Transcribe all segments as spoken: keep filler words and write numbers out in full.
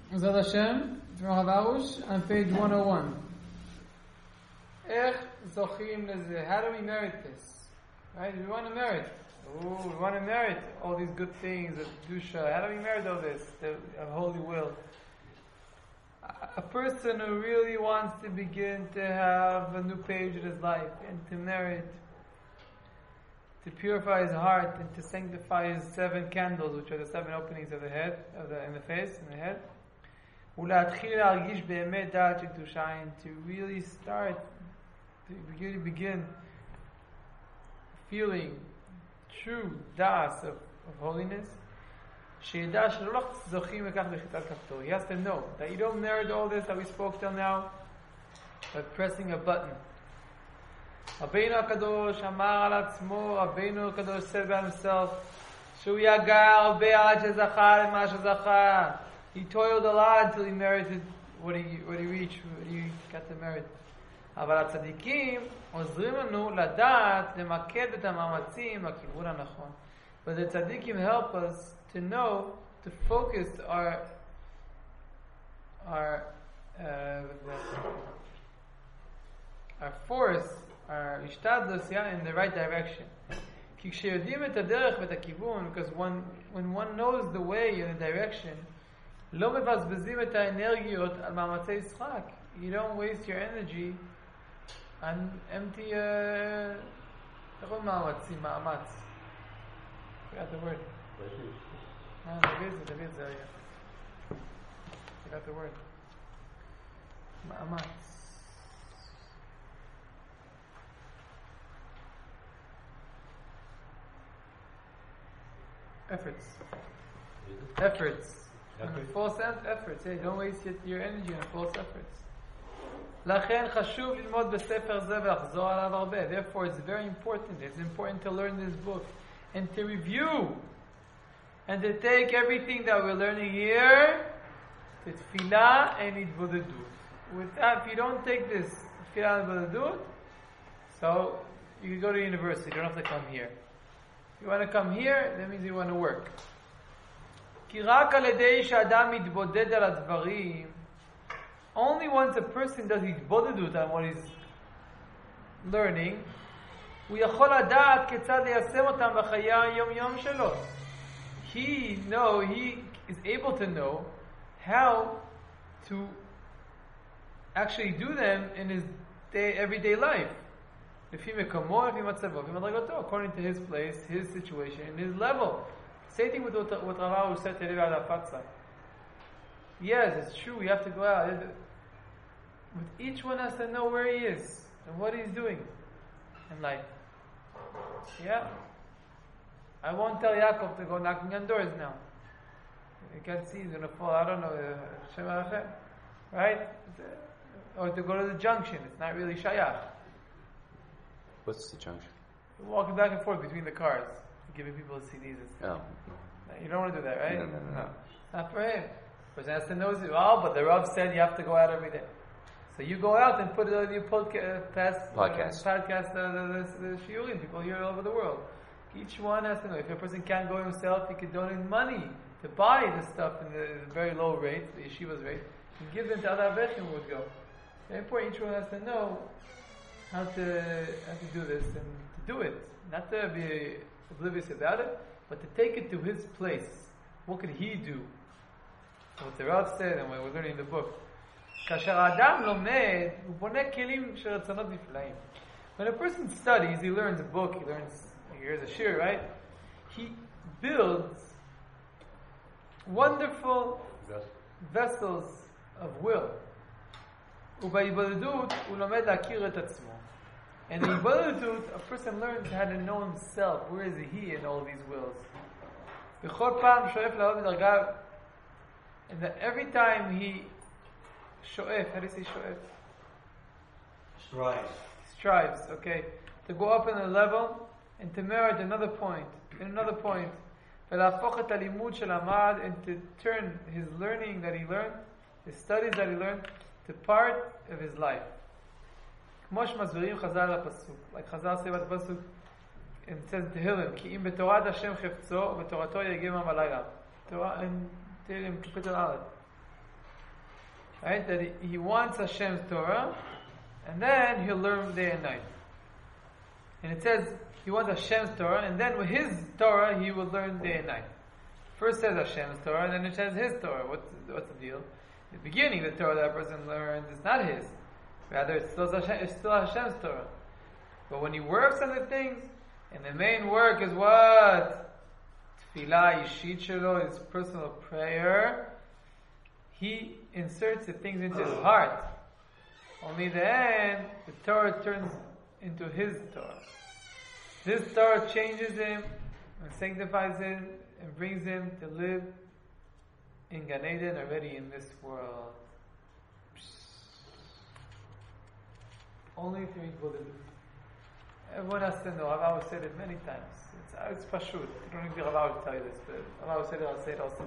Zad Hashem, from Havarush, on page one oh one. Ech zochim lezeh. How do we merit this? Right? We want to merit. Ooh, we want to merit all these good things of Dusha. How do we merit all this? The uh, holy will. A person who really wants to begin to have a new page in his life and to merit, to purify his heart and to sanctify his seven candles, which are the seven openings of the head, of the in the face, in the head. To really start, to really begin feeling true das of, of holiness. He has to know that you don't merit all this that we spoke till now by pressing a button. Rabbeinu HaKadosh Amar al Atzmo, Rabbeinu HaKadosh said about himself, Shu yagar be'ad shezachar ema shezachar. He toiled a lot until he merited what he what he reached, what he got the merit. אבל הצדיקים עוזרים לנו לדעת למקד את המאמצים בכיוון הנכון. But the tzaddikim help us to know, to focus our our uh, our force, our ishtadlus, yeah, in the right direction. כי כשיודעים את הדרך ואת הכיוון, because when when one knows the way and the direction, לא מבזבזים את האנרגיות על מאמצי משחק. You don't waste your energy on empty איך אומרים מאמצים, מאמץ. I forgot the word. Ah, David, David, there you go. I forgot the word. Ma'amatz. Efforts. Efforts. Efforts. False efforts. Hey, don't waste your, your energy on false efforts. לכן חשוב ללמוד בספר זה ולחזור עליו הרבה. Therefore, it's very important. It's important to learn this book and to review and to take everything that we're learning here to tefillah and itbodedut. With that, if you don't take this tefillah and itbodedut, so you can go to university. You don't have to come here. If you want to come here, that means you want to work. כי רק על ידי שאדם מתבודד על הדברים, only once a person does התבודדות on what he's learning, הוא יכול לדעת כיצד ליישם אותם בחיי היום-יום שלו. He know, he is able to know how to actually do them in his day, everyday life. לפי מקומו, לפי מצבו, לפי מדרגתו, according to his place, his situation, and his level. Same thing with what, what Rava said today about Afatsa. Yes, it's true, we have to go out. But each one has to know where he is and what he's doing in life. Yeah? I won't tell Yaakov to go knocking on doors now. You can't see, he's going to fall, I don't know, Shem Arachem. Right? Or to go to the junction. It's not really shayach. What's the junction? Walking back and forth between the cars, giving people C Ds. Oh. You don't want to do that, right? No, no, no. no. It's not for him. The person has to know, oh, but the Rav said you have to go out every day. So you go out and put it on your podca- podcast, podcast, uh, podcast uh, the, the, the shiurim, people here all over the world. Each one has to know. If a person can't go himself, he could donate money to buy the stuff in the very low rate, the yeshiva's rate, and give them to other Aveshim who would go. Very important. Each one has to know how to how to do this and to do it. Not to be oblivious about it, but to take it to his place. What could he do? What the Rav said and what we're learning in the book. כאשר האדם לומד, הוא בונה כלים של רצונות נפלאים. When a person studies, he learns a book, he learns, he hears a shir, right? He builds wonderful vessels of will. ובהתבודדות הוא לומד להכיר את עצמו. And in ההתבודדות, a person learns how to know himself. Where is he in all these wills? בכל פעם שואף לעלות בדרגה, and that every time he shoef, how do you say shoef? Strives. Strives, okay. To go up in a level and to merit another point, and another point. ולהפוך את הלימוד שלמד, and to turn his learning that he learned, his studies that he learned, to part of his life. כמו שמסבירים חז"ל לפסוק. Like חז"ל say about the pasuk, it says in Tehillim, כי אם בתורת השם חפצו, ובתורתו יגן בלילה. Torah in Tehillim, capital Aleph. Right? That he, he wants Hashem's Torah, and then he'll learn day and night. And it says he wants Hashem's Torah, and then with his Torah he will learn day and night. First says Hashem's Torah, and then it says his Torah. What's, what's the deal? In the beginning, the Torah that a person learns is not his. Rather, it's still, Hashem, it's still Hashem's Torah. But when he works on the things, and the main work is what? Tefillah, Yishit Shelo, his personal prayer, he inserts the things into his heart. Only then, the Torah turns into his Torah. This Torah changes him, and sanctifies him, and brings him to live in Gan Eden already in this world. Only three Buddhas. Everyone has to know. Rav said it many times. It's, it's pashut. You don't need Rav to tell you this, but Rav said it, I'll say it also.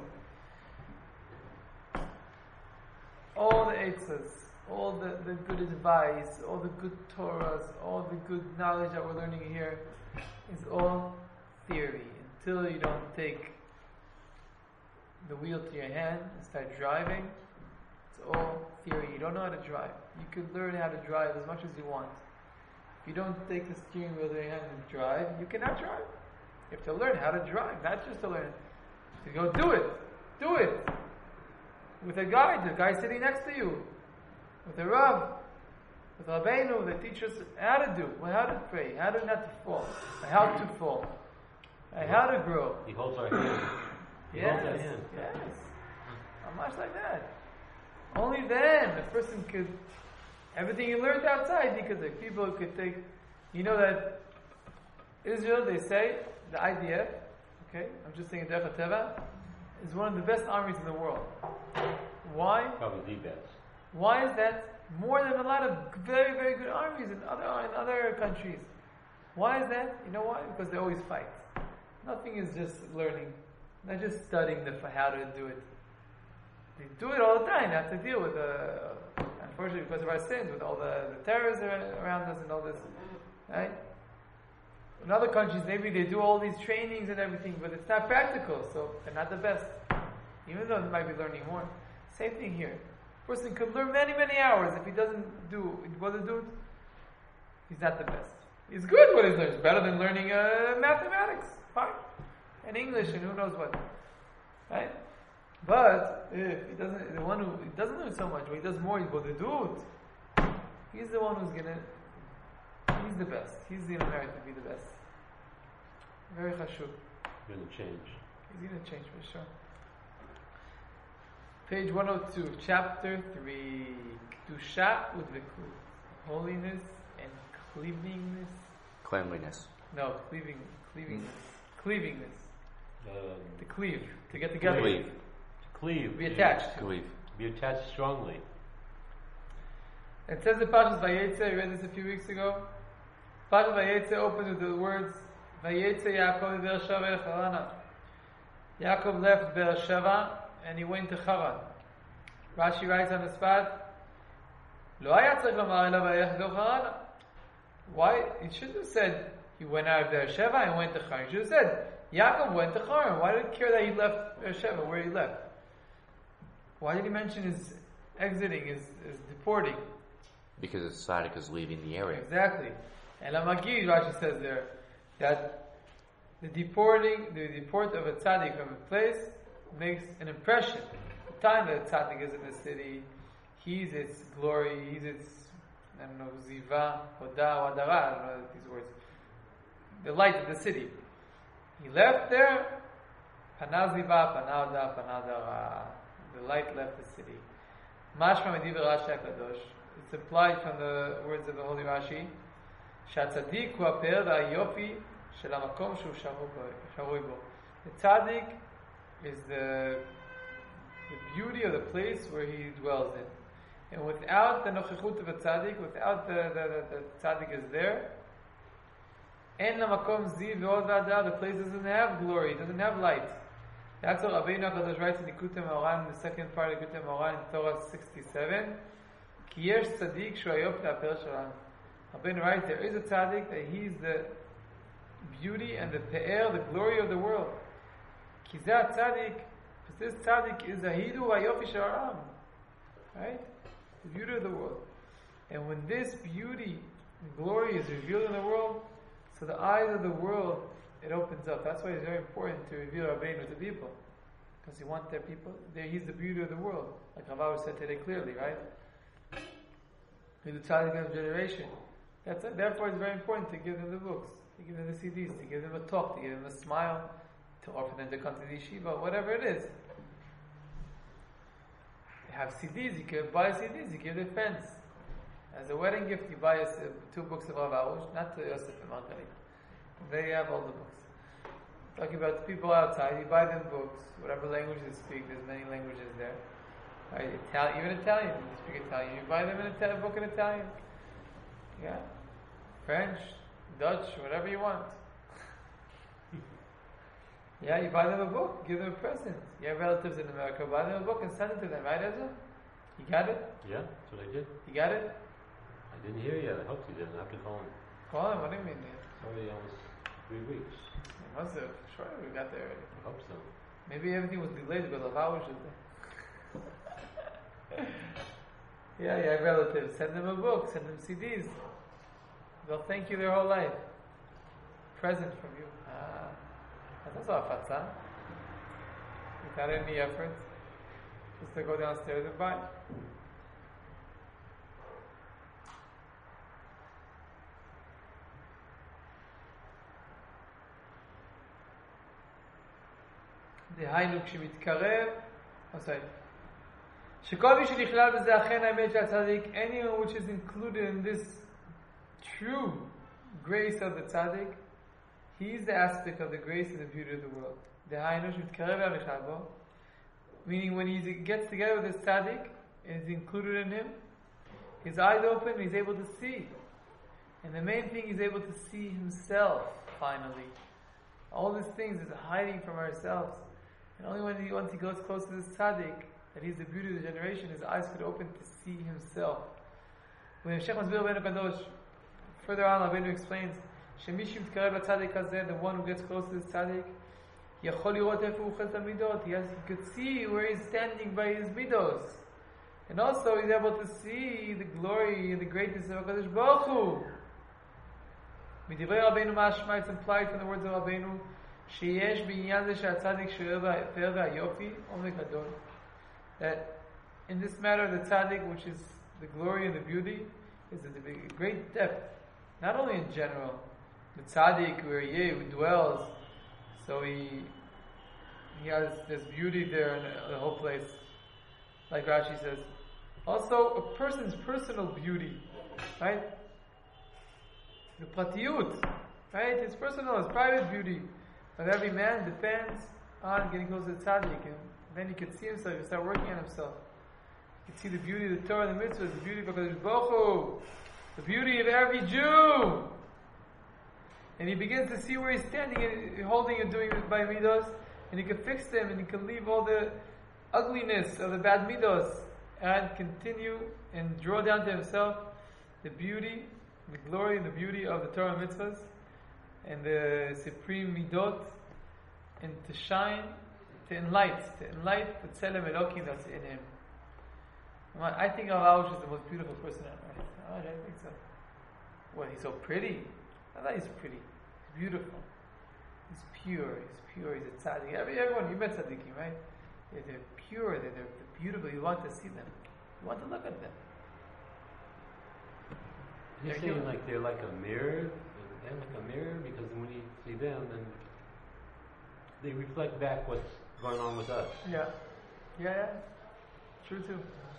All the eitzas, all the, the good advice, all the good Torahs, all the good knowledge that we're learning here is all theory. Until you don't take the wheel to your hand and start driving, it's all theory. You don't know how to drive. You could learn how to drive as much as you want. If you don't take the steering wheel to your hand and drive, you cannot drive. You have to learn how to drive, not just to learn. To go do it. Do it. With a guide, the guy sitting next to you. With a Rav. With Rabbeinu, they teach us how to do, well, how to pray, how to not to fall, how to fall, how to grow. He holds our hand. He yes, holds our hand. yes. How much like that? Only then a person could, everything he learned outside, he could take. People could take, you know that Israel, they say, the I D F, okay, I'm just saying Derech HaTeva, is one of the best armies in the world. Why? Probably the best. Why is that? More than a lot of very, very good armies in other in other countries. Why is that? You know why? Because they always fight. Nothing is just learning. Not just studying the how to do it. They do it all the time. They have to deal with, uh, unfortunately, because of our sins, with all the, the terrors around us and all this. Right? In other countries, maybe they do all these trainings and everything, but it's not practical, so they're not the best. Even though they might be learning more. Same thing here. A person could learn many, many hours. If he doesn't do what to do, he's not the best. He's good what he's learning. It's better than learning uh, mathematics, fine, and English, and who knows what, right? But if he doesn't, the one who he doesn't learn so much, but he does more, he's what to do it. He's the one who's gonna. He's the best. He's gonna merit to be the best. Very chashuv. He's gonna change. He's gonna change for sure. Page one oh two, chapter three, Kedusha Udvikut, holiness and cleavingness. Cleanliness. No, cleaving, cleavingness, cleavingness. Um, To cleave, to get together. Cleave. to cleave. Be attached. Cleave. Be attached strongly. It says in Parshas Vayetze, we read this a few weeks ago. Parshas Vayetze opens with the words, Vayetze Yaakov Beersheva el Harana. Yaakov left Beersheva and he went to Haran. Rashi writes on the spot, Lo haya tzarich lomar elav vayelech lo Harana. Why? It should have said he went out of Beersheva and went to Haran. It should have said Yaakov went to Haran. Why did it care that he left Beersheva, where he left? Why did he mention his exiting, his, his deporting? Because the tzaddik is leaving the area. Exactly. And Lamagid, Rashi says there, that the deporting, the deport of a tzaddik from a place makes an impression. The time that a tzaddik is in the city, he's its glory, he's its, I don't know, ziva, hoda, wadara, I don't know these words. The light of the city. He left there, pana ziva, pana hoda, pana dara. The light left the city. Mashma mediv Rashi HaKadosh. It's implied from the words of the Holy Rashi, שהצדיק הוא הפאר והיופי של המקום שהוא שרוי בו. The tzaddik is the, the beauty of the place where he dwells in. And without the nochechut of a tzaddik, without the, the, the, the tzaddik is there, en lamakom ziv ve'od v'adar, the place doesn't have glory, it doesn't have light. That's what Rabbeinu HaKadosh writes in Likutei Moharan, in the second part of Likutei Moharan, in Torah sixty-seven, Ki yesh tzaddik shu hayop le'apel shalom. Rabbeinu writes, there is a tzaddik that he is the beauty and the pe'er, the glory of the world. Ki zeh tzaddik, because this tzaddik is ahidu hayofi shel ha'am. right? The beauty of the world. And when this beauty and glory is revealed in the world, so the eyes of the world, it opens up. That's why it's very important to reveal Rabbeinu to people. Because you want their people, there he's the beauty of the world. Like Ravav said today clearly, right? He's the tzaddik of generation. That's it. Therefore it's very important to give them the books, to give them the C Ds, to give them a talk, to give them a smile, to offer them to come to the yeshiva, whatever it is. You have C Ds, you can buy C Ds, you give their friends. As a wedding gift, you buy a, two books of Rav Arush, not to Yosef and Margarit. There you have all the books. Talking about the people outside, you buy them books, whatever language they speak, there's many languages there. Right? Italian, even Italian, if you speak Italian, you buy them in a book in Italian. Yeah. French, Dutch, whatever you want. Yeah, you buy them a book, give them a present. You have relatives in America, buy them a book and send it to them, right, Ezra? You got it? Yeah, that's what I did. You got it? I didn't hear yet. I hope you didn't. I have to call him. Call him, what do you mean? It's already almost three weeks. It must have. Sure, we got there already. I hope so. Maybe everything was delayed because of hours. Yeah, you have relatives. Send them a book, send them C Ds. They'll thank you their whole life. Present from you. Ah, that's also a fatza. Without any effort. Just to go downstairs and buy. דהיינו כשמתקרב, oh sorry, שכל מי שנכלל בזה אכן האמת של הצדיק, anyone which is included in this true grace of the tzaddik, he is the aspect of the grace and the beauty of the world. דהיינו שמתקרב והנכלל בו, meaning when he gets together with this tzaddik and is included in him, his eyes open and he's able to see. And the main thing, he's able to see himself finally. All these things is hiding from ourselves. And only when he, once he goes close to this tzaddik, that he's the beauty of the generation, his eyes could open to see himself. When Shech Masbir Ben Kadosh, further on, Rabbeinu explains, Shemishim Tkarev LaTzadik Hazeh, the one who gets close to this tzaddik, Yachol Lirot Efu Uchel Tamidot, he has, he could see where he's standing by his midos. And also he's able to see the glory and the greatness of HaKadosh Baruch Hu. Midivrei Rabbeinu Mashma, it's implied from the words of Rabbeinu, שיש בעניין זה שהצדיק שואר פאר והיופי עומק גדול, that in this matter the tzaddik, which is the glory and the beauty, is a great depth, not only in general, the tzaddik where he dwells, so he he has this beauty there in the whole place, like Rashi says. Also a person's personal beauty, right? The platiyut, right? His personal, his private beauty of every man depends on getting close to the tzaddik, and then he can see himself, he can start working on himself. He can see the beauty of the Torah and the mitzvahs, the beauty of HaKadosh Baruch Hu, the beauty of every Jew. And he begins to see where he's standing and holding and doing it by midos, and he can fix them, and he can leave all the ugliness of the bad midos, and continue and draw down to himself the beauty, the glory and the beauty of the Torah and mitzvahs, and the supreme midot, and to shine, to enlighten, to enlighten the tzelem Elokim that's in him. I think Rav Arush is the most beautiful person on earth. Oh, I think so. What, he's so pretty? I thought he's pretty. He's beautiful. He's pure. He's pure. He's a tzaddik. Every, everyone, you met tzaddikim, right? They're, they're pure. They're, they're beautiful. You want to see them. You want to look at them. You're saying like they're like a mirror? They're like a mirror because when you see them, then they reflect back what's going on with us. Yeah. Yeah, yeah. True too.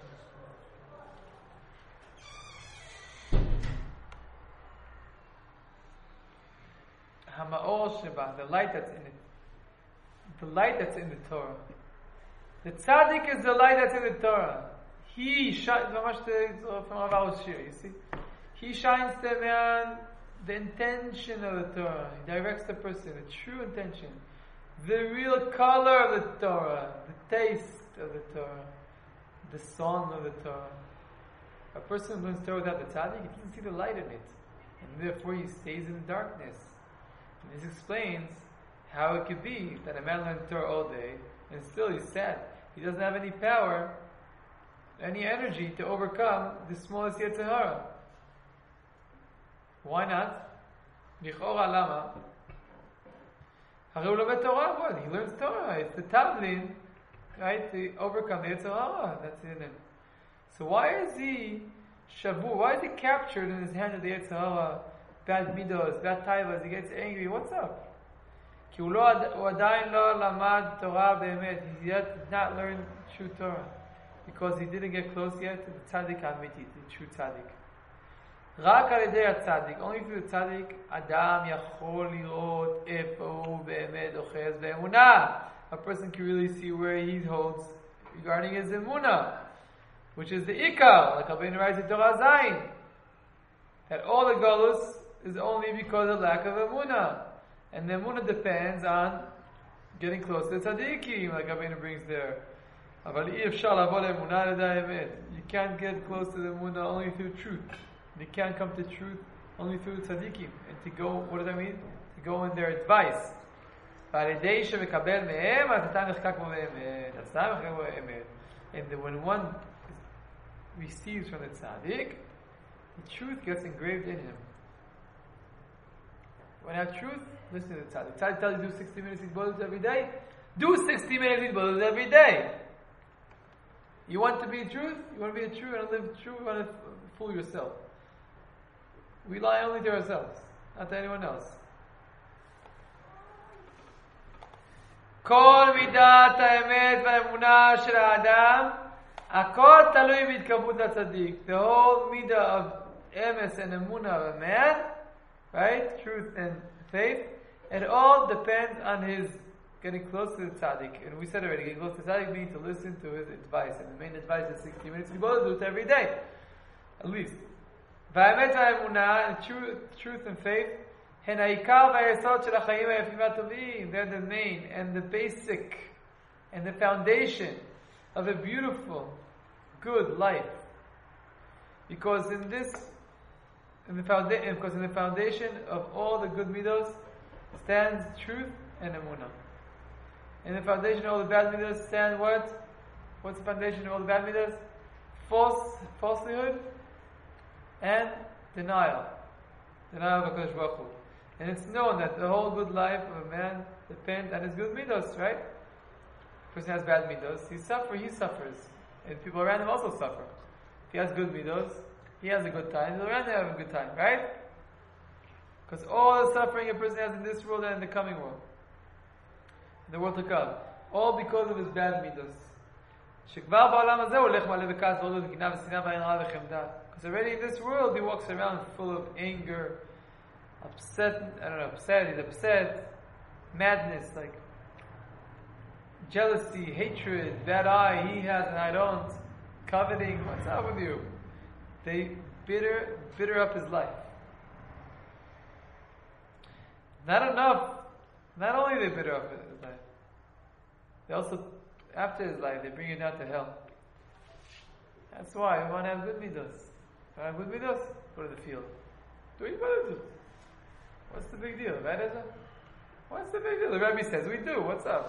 Hama'or Sheba, the light that's in it. The light that's in the Torah. The tzaddik is the light that's in the Torah. He shines, from Rav Arush here, you see? He shines the man, the intention of the Torah. He directs the person, the true intention. The real color of the Torah. The taste of the Torah. The song of the Torah. A person who learns Torah without the tzaddik, he doesn't see the light in it. And therefore he stays in darkness. And this explains how it could be that a man learns Torah all day and still he's sad. He doesn't have any power any energy to overcome the smallest Yetzer Hara. Why not? Lichora lama. Hare hu lomed Torah, what? He learns Torah. It's the tavlin, right, to overcome the Yetzer Hara. That's in him. So why is he shavu? Why is he captured in his hand of the Yetzer Hara? Bad midos, bad taivas, he gets angry. What's up? כי הוא עדיין לא למד תורה באמת. He yet did not learn true Torah. Because he didn't get close yet to the tzaddik האמיתי, the true tzaddik. רק על ידי הצדיק, only through the tzaddik, אדם יכול לראות איפה הוא באמת אוחז באמונה. A person can really see where he holds regarding his emuna, which is the ikar, like Rabbeinu writes in Torah Zayin, that all the galus is only because of lack of emuna. And the emuna depends on getting close to the tzaddikim, like Rabbeinu brings there. אבל אי אפשר לבוא לאמונה על ידי האמת. You can't get close to the emuna only through truth. You can't come to truth only through tzaddikim. And to go, what does that mean? To go in their advice. ועל ידי שמקבל מהם, אתה נחקק בו באמת. אתה נחקק בו באמת. And then when one receives from the tzaddik, the truth gets engraved in him. When you have truth, listen to the tzaddik. Tzaddik tells you do sixty minutes hitbodedut every day. Do sixty minutes hitbodedut every day. You want to be truth? You want to be a true and live true? You want to fool yourself. We lie only to ourselves, not to anyone else. כל מידת האמת והאמונה של האדם, הכל תלוי בהתקרבות לצדיק. The whole midah of emes and emuna of a man, right? Truth and faith, it all depends on his getting close to the tzaddik. And we said already, getting close to the tzaddik means to listen to his advice. And the main advice is sixty minutes. We both do it every day, at least. והאמת והאמונה, truth, truth and faith, הן העיקר והיסוד של החיים היפים והטובים. They're the main and the basic and the foundation of a beautiful, good life. Because in this, in the foundation, because in the foundation of all the good midos stands truth and emunah. In the foundation of all the bad midos stand what? What's the foundation of all the bad midos? False, falsehood and denial. Denial of HaKadosh Baruch Hu. And it's known that the whole good life of a man depends on his good midos, right? If a person has bad midos, he suffers, he suffers. And people around him also suffer. If he has good midos, he has a good time, people around him have a good time, right? Because all the suffering a person has in this world and in the coming world, in the world to come, all because of his bad midos. שכבר בעולם הזה הוא הולך מלא בכעס ועוד וגנבה ושנאה ועין רעה וחמדה. Because already in this world he walks around full of anger, upset, I don't know, upset, he's upset, madness, like jealousy, hatred, bad eye, he has and I don't, coveting, what's up with you? They bitter, bitter up his life. Not enough, not only they bitter up his life, they also, after his life, they bring you down to hell. That's why we want to have good midos. Have good midos, go to the field. Do what you want to do. What's the big deal, right, Ezra? What's the big deal? The Rebbe says we do. What's up?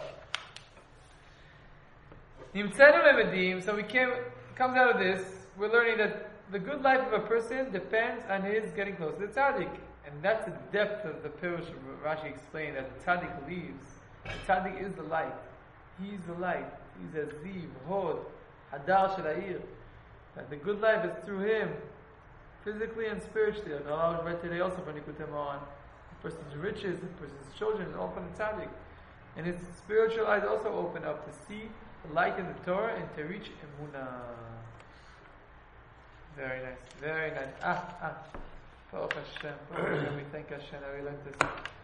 Nimtzenu lemedim. So we came. Comes out of this. We're learning that the good life of a person depends on his getting close to the tzaddik, and that's the depth of the pirush. Rashi explained that the tzaddik leaves. The tzaddik is the light. He's the light. He's a ziv, hod, hadar shel ha'ir. That the good life is through him, physically and spiritually. Like Allah read today also from Nikutei Moharan. The person's riches, the person's children, all from the tzaddik. And his spiritual eyes also open up to see the light in the Torah and to reach emunah. Very nice, very nice. Ah, ah. Baruch Hashem. Baruch Hashem. We thank Hashem that we learned this.